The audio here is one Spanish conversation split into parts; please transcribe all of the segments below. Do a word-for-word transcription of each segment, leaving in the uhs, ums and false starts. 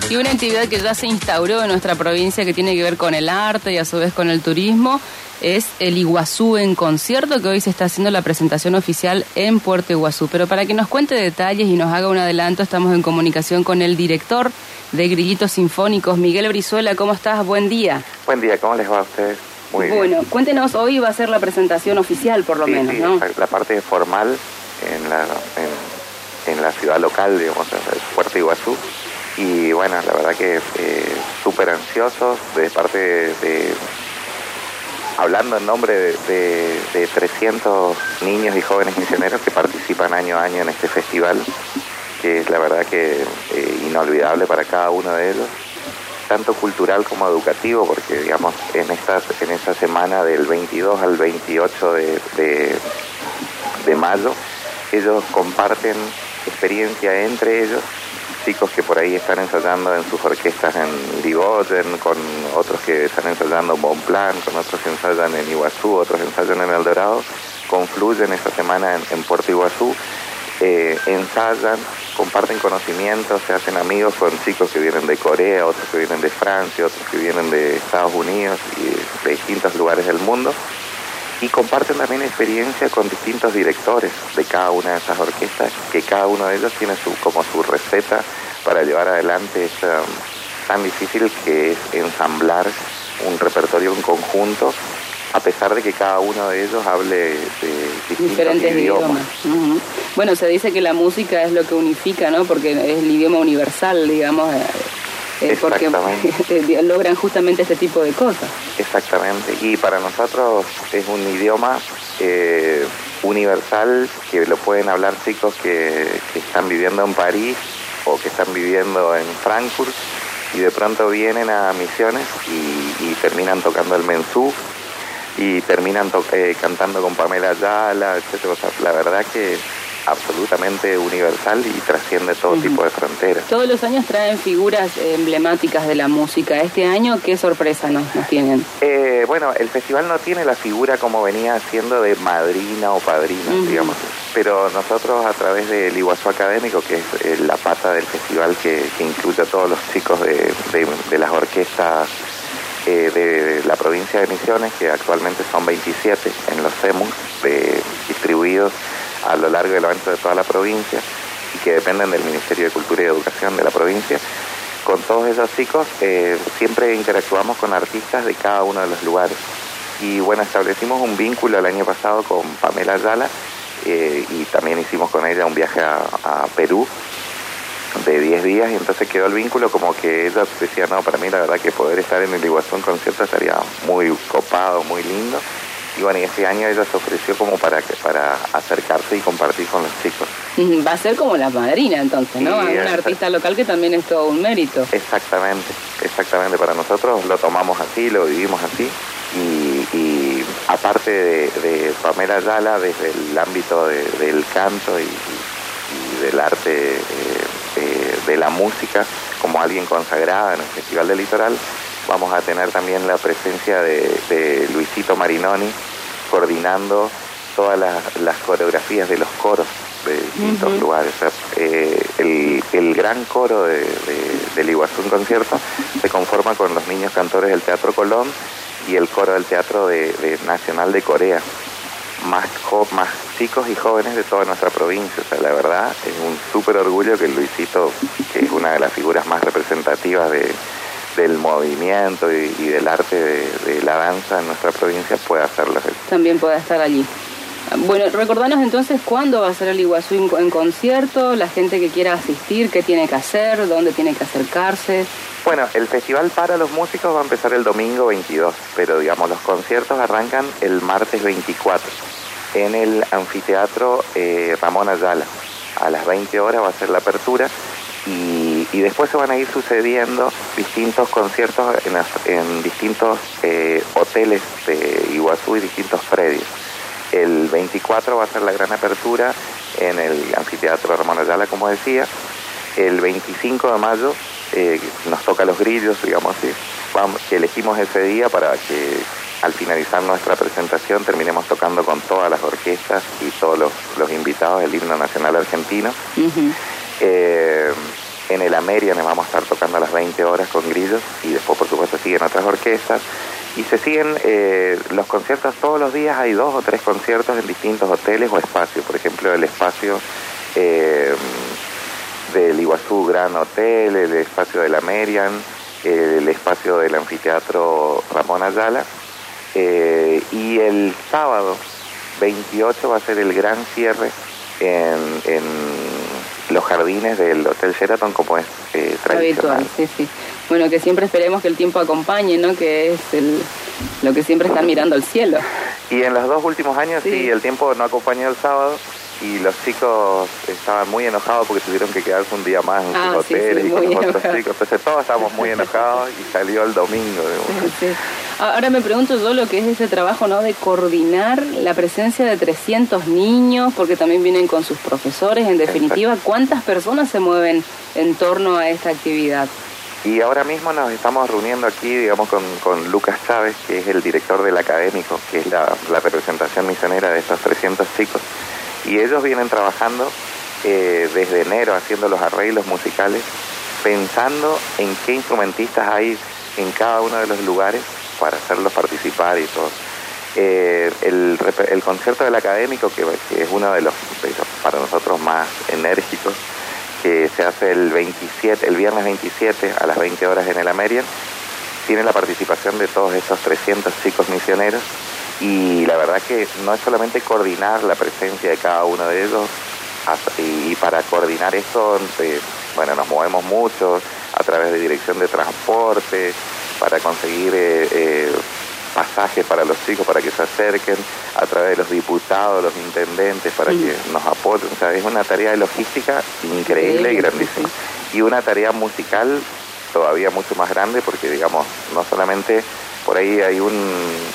Y una actividad que ya se instauró en nuestra provincia que tiene que ver con el arte y a su vez con el turismo es el Iguazú en concierto, que hoy se está haciendo la presentación oficial en Puerto Iguazú. Pero para que nos cuente detalles y nos haga un adelanto, estamos en comunicación con el director de Grillitos Sinfónicos, Miguel Brizuela. ¿Cómo estás? Buen día. Buen día, ¿cómo les va a ustedes? Muy bien. Bueno, cuéntenos, hoy va a ser la presentación oficial por lo sí, menos, sí, ¿no? La parte formal en la, en, en la ciudad local, digamos, en Puerto Iguazú. Y bueno, la verdad que eh, súper ansiosos de parte de, de hablando en nombre de, de, de trescientos niños y jóvenes misioneros que participan año a año en este festival, que es la verdad que eh, inolvidable para cada uno de ellos, tanto cultural como educativo, porque digamos en esta, en esta semana del veintidós al veintiocho de, de, de mayo, ellos comparten experiencia entre ellos, chicos que por ahí están ensayando en sus orquestas en Irigoyen, con otros que están ensayando en Bonplan, con otros que ensayan en Iguazú, otros ensayan en El Dorado, confluyen esta semana en, en Puerto Iguazú, eh, ensayan, comparten conocimientos, se hacen amigos con chicos que vienen de Corea, otros que vienen de Francia, otros que vienen de Estados Unidos y de distintos lugares del mundo, y comparten también experiencia con distintos directores de cada una de esas orquestas, que cada uno de ellos tiene su, como su receta para llevar adelante esta tan difícil que es ensamblar un repertorio en conjunto, a pesar de que cada uno de ellos hable de distintos diferentes idiomas. idiomas. Uh-huh. Bueno, se dice que la música es lo que unifica, ¿no? Porque es el idioma universal, digamos, eh, porque logran justamente este tipo de cosas. Exactamente, y para nosotros es un idioma eh, universal que lo pueden hablar chicos que, que están viviendo en París o que están viviendo en Frankfurt y de pronto vienen a Misiones y, y terminan tocando el mensú y terminan to- eh, cantando con Pamela Ayala, etcétera. O sea, la verdad que absolutamente universal y trasciende todo uh-huh. tipo de fronteras. Todos los años traen figuras emblemáticas de la música. Este año, ¿qué sorpresa nos, nos tienen? Eh, bueno, el festival no tiene la figura como venía haciendo de madrina o padrina, uh-huh. digamos, pero nosotros a través del Iguazú Académico, que es eh, la pata del festival que, que incluye a todos los chicos de, de, de las orquestas eh, de la provincia de Misiones, que actualmente son veintisiete en los C E M U, de, distribuidos a lo largo y lo ancho de toda la provincia y que dependen del Ministerio de Cultura y Educación de la provincia. Con todos esos chicos eh, siempre interactuamos con artistas de cada uno de los lugares y bueno, establecimos un vínculo el año pasado con Pamela Ayala eh, y también hicimos con ella un viaje a, a Perú de diez días y entonces quedó el vínculo como que ella decía, no, para mí la verdad que poder estar en el Iguazú en concierto estaría muy copado, muy lindo. Y bueno, y este año ella se ofreció como para que para acercarse y compartir con los chicos. Va a ser como la madrina entonces, ¿no? Sí, un artista local que también es todo un mérito. Exactamente, exactamente. Para nosotros lo tomamos así, lo vivimos así. Y, y aparte de, de Pamela Ayala, desde el ámbito de, del canto y, y del arte eh, eh, de la música, como alguien consagrada en el Festival del Litoral, vamos a tener también la presencia de, de Luisito Marinoni coordinando todas las, las coreografías de los coros de distintos uh-huh. lugares. O sea, eh, el, el gran coro de, de, del Iguazú en concierto se conforma con los niños cantores del Teatro Colón y el coro del Teatro de, de Nacional de Corea, más, jo, más chicos y jóvenes de toda nuestra provincia. O sea, la verdad es un súper orgullo que Luisito, que es una de las figuras más representativas de del movimiento y, y del arte de, de la danza en nuestra provincia, puede hacerlo. También puede estar allí. Bueno, recordanos entonces cuándo va a ser el Iguazú en, en concierto, la gente que quiera asistir, qué tiene que hacer, dónde tiene que acercarse. Bueno, el festival para los músicos va a empezar el domingo veintidós, pero digamos los conciertos arrancan el martes veinticuatro en el anfiteatro eh, Ramón Ayala. A las veinte horas va a ser la apertura. Y, y después se van a ir sucediendo distintos conciertos en, en distintos eh, hoteles de Iguazú y distintos predios. El veinticuatro va a ser la gran apertura en el anfiteatro Ramón Ayala, como decía. El veinticinco de mayo eh, nos toca Los Grillos, digamos así, vamos, que elegimos ese día para que al finalizar nuestra presentación terminemos tocando con todas las orquestas y todos los, los invitados el himno nacional argentino. Uh-huh. Eh, En el Amerian vamos a estar tocando a las veinte horas con Grillos y después, por supuesto, siguen otras orquestas. Y se siguen eh, los conciertos todos los días. Hay dos o tres conciertos en distintos hoteles o espacios. Por ejemplo, el espacio eh, del Iguazú Gran Hotel, el espacio del Amerian, el espacio del Anfiteatro Ramón Ayala. Eh, y el sábado veintiocho va a ser el gran cierre en, en los jardines del Hotel Sheraton, como es eh, tradicional. Habitual, sí, sí. Bueno, que siempre esperemos que el tiempo acompañe, ¿no? Que es el, lo que siempre están mirando al cielo. Y en los dos últimos años, sí, sí, el tiempo no acompañó el sábado y los chicos estaban muy enojados porque tuvieron que quedarse un día más en ah, sus sí, hoteles sí, y con los enojado. otros chicos. Entonces todos estábamos muy enojados y salió el domingo. Sí, sí. Ahora me pregunto yo lo que es ese trabajo, ¿no? De coordinar la presencia de trescientos niños, porque también vienen con sus profesores. En definitiva, ¿cuántas personas se mueven en torno a esta actividad? Y ahora mismo nos estamos reuniendo aquí, digamos, con, con Lucas Chávez, que es el director del académico, que es la, la representación misionera de estos trescientos chicos. Y ellos vienen trabajando eh, desde enero haciendo los arreglos musicales, pensando en qué instrumentistas hay en cada uno de los lugares para hacerlos participar y todo. Eh, el, el concierto del académico, que, que es uno de los, de los para nosotros más enérgicos, que se hace el veintisiete, el viernes veintisiete a las veinte horas en el Amerian, tiene la participación de todos estos trescientos chicos misioneros. Y la verdad que no es solamente coordinar la presencia de cada uno de ellos, y para coordinar esto, eh, bueno, nos movemos mucho a través de dirección de transporte, para conseguir eh, eh, pasajes para los chicos, para que se acerquen, a través de los diputados, los intendentes, para mm. que nos apoyen. O sea, es una tarea de logística increíble y grandísima. Y una tarea musical todavía mucho más grande, porque, digamos, no solamente por ahí hay un...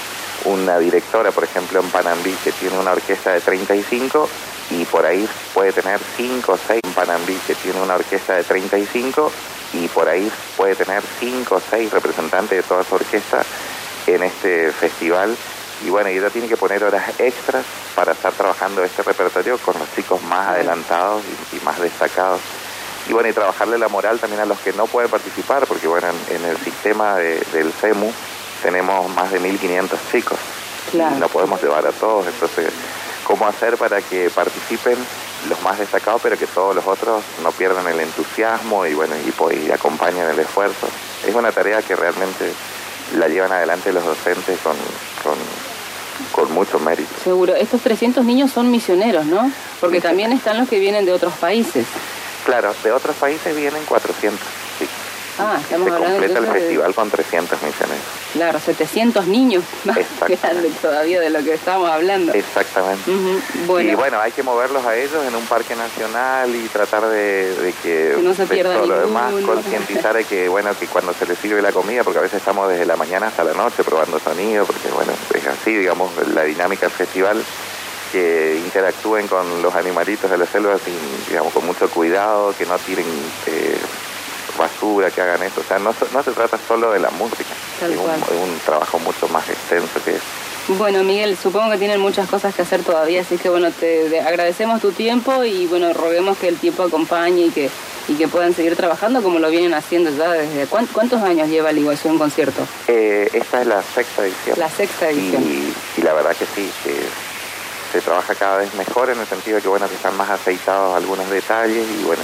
una directora, por ejemplo, en Panambí, que tiene una orquesta de treinta y cinco y por ahí puede tener cinco o seis en Panambí, que tiene una orquesta de treinta y cinco y por ahí puede tener cinco o seis representantes de toda su orquesta en este festival. Y bueno, y ella tiene que poner horas extras para estar trabajando este repertorio con los chicos más adelantados y, y más destacados. Y bueno, y trabajarle la moral también a los que no pueden participar, porque bueno, en, en el sistema de, del C E M U tenemos más de mil quinientos chicos. Claro. Y no podemos llevar a todos. Entonces, ¿cómo hacer para que participen los más destacados, pero que todos los otros no pierdan el entusiasmo y bueno, y, pues, y acompañen el esfuerzo? Es una tarea que realmente la llevan adelante los docentes con, con, con mucho mérito. Seguro. Estos trescientos niños son misioneros, ¿no? Porque sí, también están los que vienen de otros países. Claro, de otros países vienen cuatrocientos, sí. Ah, estamos se hablando completa el de... festival con trescientos misioneros. Claro, setecientos niños más grandes todavía de lo que estábamos hablando. Exactamente. Uh-huh. Bueno. Y bueno, hay que moverlos a ellos en un parque nacional y tratar de, de que, que no se pierda todo ninguno. Lo demás, concientizar de que bueno, que cuando se les sirve la comida, porque a veces estamos desde la mañana hasta la noche probando sonido, porque bueno, es así, digamos, la dinámica del festival, que interactúen con los animalitos de la selva, sin, digamos, con mucho cuidado, que no tiren eh, basura, que hagan eso. O sea, no, no se trata solo de la música, Tal es un, cual. es un trabajo mucho más extenso que eso. Bueno, Miguel, supongo que tienen muchas cosas que hacer todavía, así que bueno, te, te agradecemos tu tiempo y bueno, roguemos que el tiempo acompañe y que y que puedan seguir trabajando como lo vienen haciendo ya desde... ¿Cuántos, cuántos años lleva el Iguazú en concierto? Eh, esta es la sexta edición. La sexta edición. Y, y la verdad que sí, que se trabaja cada vez mejor en el sentido de que bueno, que están más aceitados algunos detalles y bueno,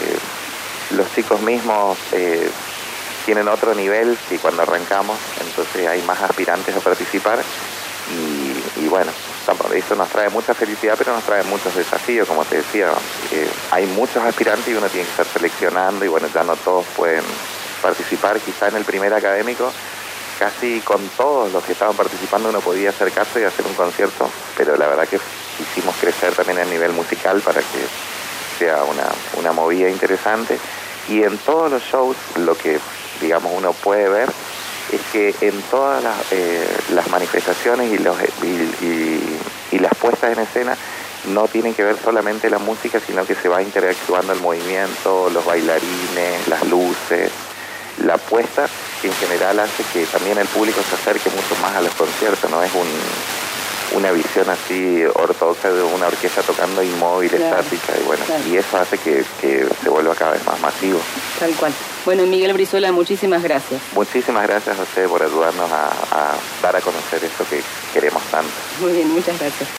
que los chicos mismos eh, tienen otro nivel que cuando arrancamos, entonces hay más aspirantes a participar y, y bueno, eso nos trae mucha felicidad, pero nos trae muchos desafíos, como te decía, eh, hay muchos aspirantes y uno tiene que estar seleccionando y bueno, ya no todos pueden participar. Quizá en el primer académico casi con todos los que estaban participando uno podía acercarse y hacer un concierto, pero la verdad que hicimos crecer también el nivel musical para que sea una, una movida interesante. Y en todos los shows lo que, digamos, uno puede ver es que en todas las, eh, las manifestaciones y, los, y, y, y las puestas en escena no tienen que ver solamente la música, sino que se va interactuando el movimiento, los bailarines, las luces, la puesta, que en general hace que también el público se acerque mucho más a los conciertos, no es un una visión así ortodoxa de una orquesta tocando inmóvil, claro, estática, y bueno, claro, y eso hace que, que se vuelva cada vez más masivo. Tal cual. Bueno, Miguel Brizuela, muchísimas gracias. Muchísimas gracias a ustedes por ayudarnos a, a dar a conocer esto que queremos tanto. Muy bien, muchas gracias.